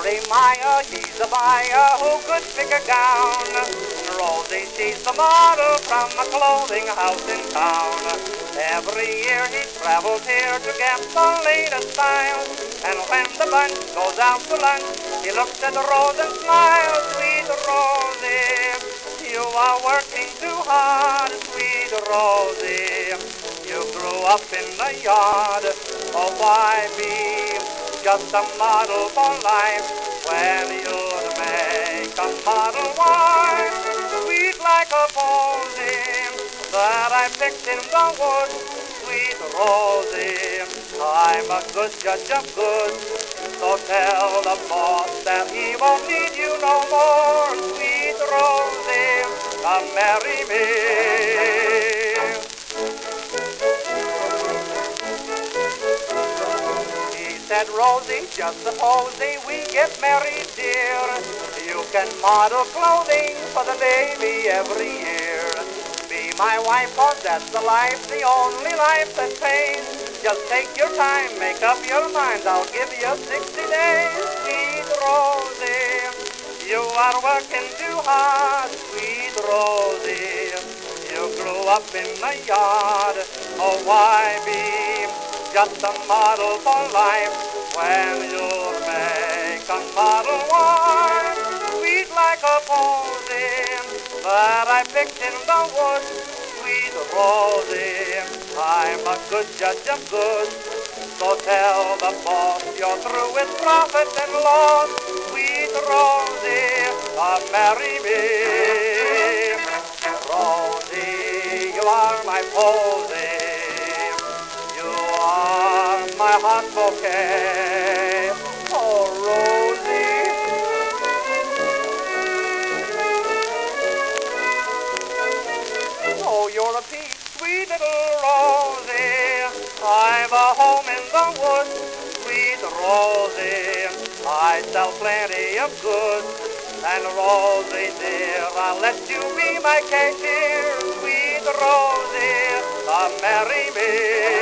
Molly Meyer, he's a buyer who could pick a gown. Rosie, she's the model from a clothing house in town. Every year he travels here to get the latest style. And when the bunch goes out to lunch, he looks at Rose and smiles. Sweet Rosie, you are working too hard. Sweet Rosie, you grew up in the yard. Oh, why be just a model for life when you'd make a model wife? Sweet like a posy that I picked in the woods. Sweet Rosie, I'm a good judge of goods, so tell the boss that he won't need you no more. Sweet Rosie, come marry me. Said Rosie, just supposing we get married, dear. You can model clothing for the baby every year. Be my wife, for that's the life, the only life that pays. Just take your time, make up your mind, I'll give you 60 days. Sweet Rosie, you are working too hard. Sweet Rosie, you grew up in the yard. Oh, why be just a model for life when you'll make a model wife? Sweet like a posy that I picked in the woods. Sweet Rosie, I'm a good judge of goods, so tell the boss you're through with profit and loss. Sweet Rosie, marry me. Rosie, you are my posy, my heart bouquet. Oh, Rosie, oh, you're a peach, sweet little Rosie. I've a home in the woods. Sweet Rosie, I sell plenty of goods. And Rosie dear, I'll let you be my cashier. Sweet Rosie, marry me.